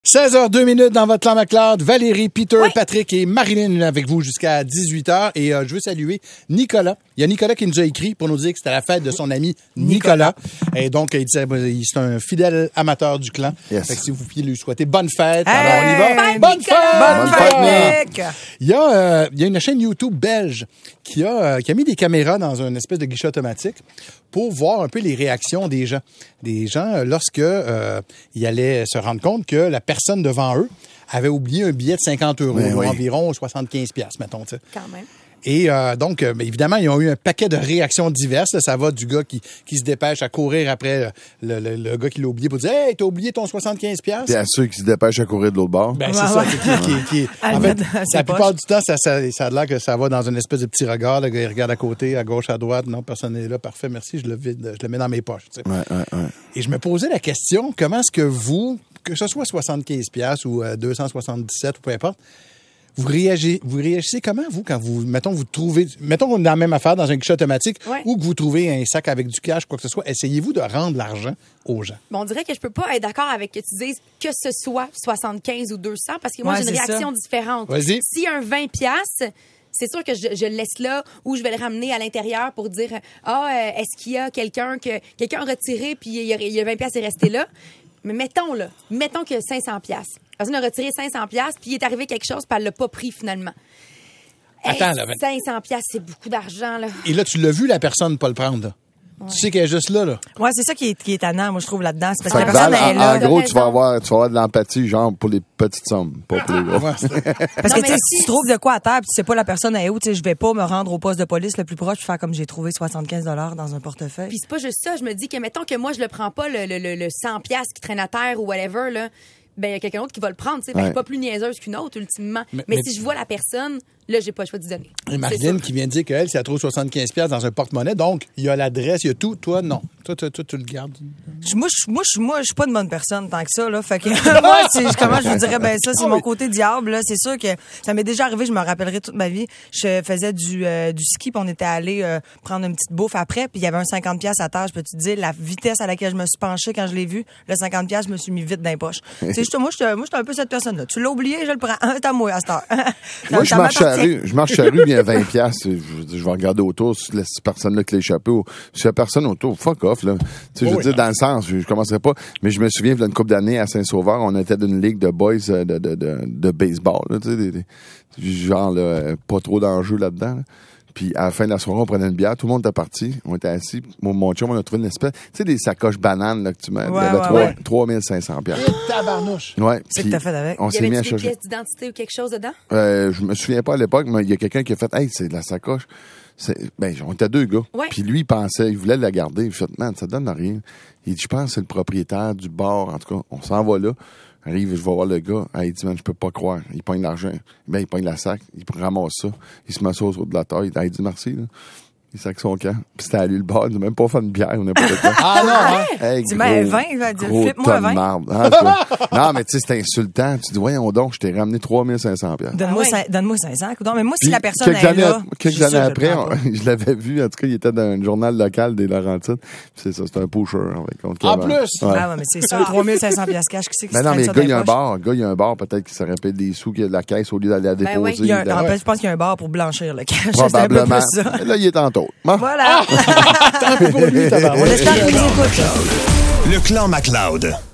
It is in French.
16h02 dans votre clan McLeod. Valérie, Peter, Patrick et Marilyn avec vous jusqu'à 18h. Et je veux saluer Nicolas. Il y a Nicolas qui nous a écrit pour nous dire que c'était la fête de son ami Nicolas. Et donc, il disait c'est un fidèle amateur du clan. Yes. Fait que si vous pouviez lui souhaiter bonne fête, hey, alors on y va. fête, Bonne Nicolas! fête! Bonne fête, Nick! Il y a une chaîne YouTube belge qui a mis des caméras dans une espèce de guichet automatique pour voir un peu les réactions des gens. Des gens, lorsque ils allaient se rendre compte que la personne devant eux avait oublié un billet de 50 €, oui. environ 75$, mettons. T'sais. Quand même. Et donc, évidemment, ils ont eu un paquet de réactions diverses. Ça va du gars qui se dépêche à courir après le gars qui l'a oublié pour dire « Hey, t'as oublié ton 75$? » Puis à ceux qui se dépêchent à courir de l'autre bord. Ben, c'est ça. En fait, la plupart du temps, ça a l'air que ça va dans une espèce de petit regard. Le gars, il regarde à côté, à gauche, à droite. Non, personne n'est là. Parfait, merci. Je le vide, je le mets dans mes poches. Tu sais. Ouais. Et je me posais la question, comment est-ce que vous, que ce soit 75$ ou 277 ou peu importe, vous réagissez comment, vous, quand vous trouvez, mettons qu'on est dans la même affaire, dans un guichet automatique, ou que vous trouvez un sac avec du cash, quoi que ce soit, essayez-vous de rendre l'argent aux gens? Bon, on dirait que je peux pas être d'accord avec que tu dises que ce soit 75 ou 200, parce que moi, j'ai une réaction différente. Vas-y. S'il y a un 20$, c'est sûr que je le laisse là ou je vais le ramener à l'intérieur pour dire est-ce qu'il y a quelqu'un a retiré puis il y a 20$ est resté là. Mais mettons que 500$. La personne a retiré 500$, puis il est arrivé quelque chose, puis elle l'a pas pris finalement. Attends, là. 500$, c'est beaucoup d'argent, là. Et là, tu l'as vu, la personne pas le prendre, là. Ouais. Tu sais qu'elle est juste là. Ouais, c'est ça qui est étonnant, moi, je trouve, là-dedans. C'est parce que la Val, personne est là. en gros, tu vas avoir de l'empathie, genre, pour les petites sommes, pas pour les gros. Parce que, si tu trouves de quoi à terre, puis tu sais pas la personne est où, tu sais, je vais pas me rendre au poste de police le plus proche puis faire comme j'ai trouvé 75$ dans un portefeuille. Puis c'est pas juste ça, je me dis que, mettons que moi, je le prends pas, le 100$ qui traîne à terre ou whatever, là. Ben, il y a quelqu'un d'autre qui va le prendre, tu sais. Ben, je suis pas plus niaiseuse qu'une autre, ultimement. Mais si je vois la personne, là, j'ai pas le choix d'y donner. Et Marilyn qui vient de dire qu'elle, si elle trouve 75$ dans un porte-monnaie, donc, il y a l'adresse, il y a tout. Toi, non. Toi, tu le gardes. Moi, je suis pas une bonne personne tant que ça, là. Fait que, moi, comment je vous dirais, ben, ça, c'est mon côté diable, là. C'est sûr que ça m'est déjà arrivé, je me rappellerai toute ma vie. Je faisais du ski, puis on était allé prendre une petite bouffe après, puis il y avait un 50$ à terre. Je peux te dire, la vitesse à laquelle je me suis penchée quand je l'ai vu, le 50$, je me suis mis vite dans les poches. Moi, je suis un peu cette personne-là. Tu l'as oublié, je le prends. C'est à moi, à cette heure. Moi, je marche à la rue, il y a 20$. Je vais regarder autour si cette personne-là qui l'a échappé ou si la personne autour, fuck off, là. Tu sais, je veux dire, dans le sens, je commencerai pas. Mais je me souviens, il y a une couple d'années à Saint-Sauveur, on était d'une ligue de boys de baseball, là, tu sais, genre, là, pas trop d'enjeux là-dedans, là. Puis à la fin de la soirée, on prenait une bière, tout le monde était parti, on était assis. Mon chum, on a trouvé une espèce, tu sais, des sacoches bananes là que tu mets, il y avait 3500$. Et tabarnouche. Ouais. C'est que t'as fait avec. On s'est mis à des chercher. pièces d'identité ou quelque chose dedans? Je me souviens pas à l'époque, mais il y a quelqu'un qui a fait, hey, c'est de la sacoche. On était deux gars. Ouais. Puis lui, il voulait la garder. Il fait, man, ça donne rien. Il dit, je pense que c'est le propriétaire du bar. En tout cas, on s'en va là. Arrive, je vais voir le gars. Il dit, man, je peux pas croire. Il pogne l'argent. Il pogne la sac. Il ramasse ça. Il se met ça autour de la taille. Il dit, merci, là. Il sac son camp. Puis c'était à lui le bar. Il dit, même pas faire une bière ou n'importe quoi. Ah non, hein? Hey, Tu mets un 20, il va dire, flippe-moi un 20. Non, mais tu sais, c'est insultant. Tu dis, voyons donc, je t'ai ramené 3500$. Donne-moi 500. Mais moi, si la personne est là. Quelques années après, je l'avais vu. En tout cas, il était dans un journal local des Laurentides. C'est ça, c'est un pusher. En plus! Ouais. Ah ouais, mais c'est ça, 3500$ cash. Qui c'est qui Mais se non, mais traîne le gars, ça il y a un bar. Peut-être qu'il se rappelle des sous qu'il y a de la caisse au lieu d'aller la déposer. oui. En fait, je pense qu'il y a un bar pour blanchir le cash. Probablement. C'est un peu plus ça. Là, il est en taux. Voilà. Tant pis pour lui, tabarnak. On espère qu'il nous écoute. Le clan McLeod.